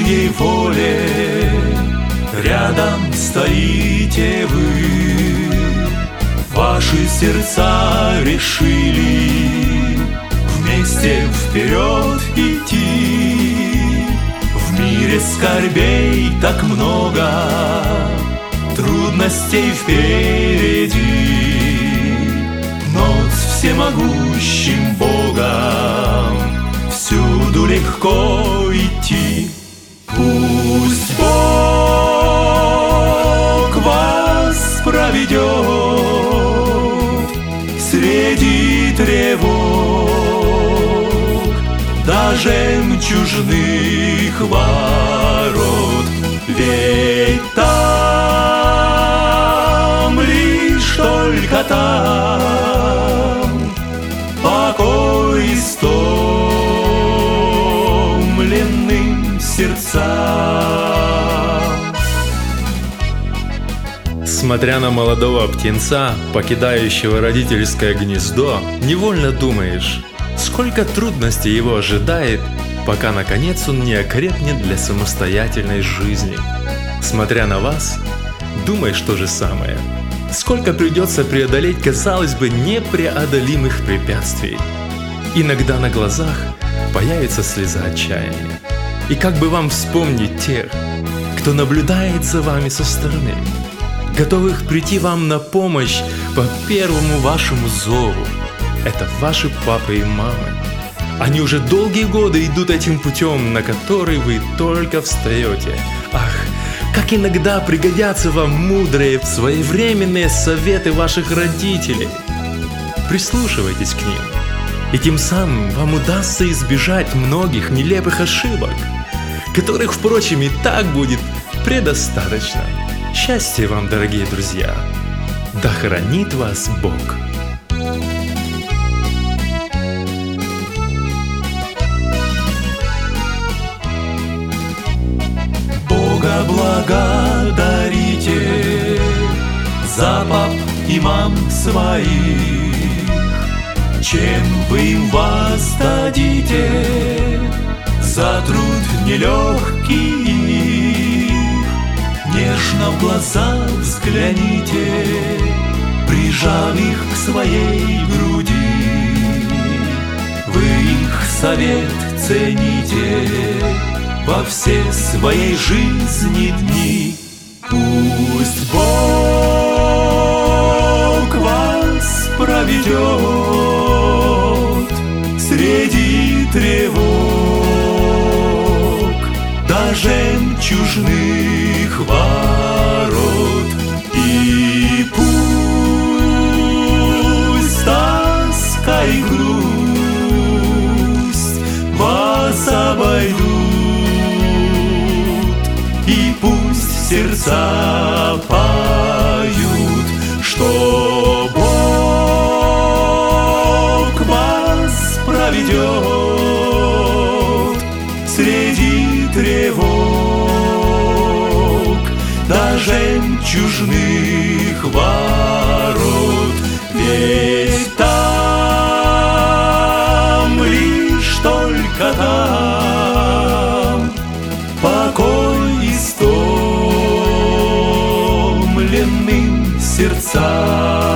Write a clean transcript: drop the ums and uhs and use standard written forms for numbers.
Божьей воле рядом стоите вы. Ваши сердца решили вместе вперед идти. В мире скорбей так много, трудностей впереди, но с всемогущим Богом всюду легко идти. Пусть Бог вас проведет среди тревог до жемчужных ворот, ведь там, лишь только там, покой истомленным сердцам. Смотря на молодого птенца, покидающего родительское гнездо, невольно думаешь, сколько трудностей его ожидает, пока наконец он не окрепнет для самостоятельной жизни. Смотря на вас, думаешь то же самое. Сколько придется преодолеть, казалось бы, непреодолимых препятствий. Иногда на глазах появится слеза отчаяния. И как бы вам вспомнить тех, кто наблюдает за вами со стороны, готовых прийти вам на помощь по первому вашему зову. Это ваши папы и мамы. Они уже долгие годы идут этим путем, на который вы только встаете. Ах, как иногда пригодятся вам мудрые, своевременные советы ваших родителей. Прислушивайтесь к ним, и тем самым вам удастся избежать многих нелепых ошибок, которых, впрочем, и так будет предостаточно. Счастья вам, дорогие друзья! Да хранит вас Бог! Бога благодарите за пап и мам своих, чем вы им воздадите за труд нелегкий. Нежно в глаза взгляните, прижав их к своей груди. Вы их совет цените во все своей жизни дни. Пусть Бог вас проведет среди тревог до жемчужных ворот, и пусть тоска и грусть вас обойдут, и пусть сердца поют, что Бог вас проведет среди тревог до жемчужных ворот, ведь там, лишь только там, покой истомленным сердцам.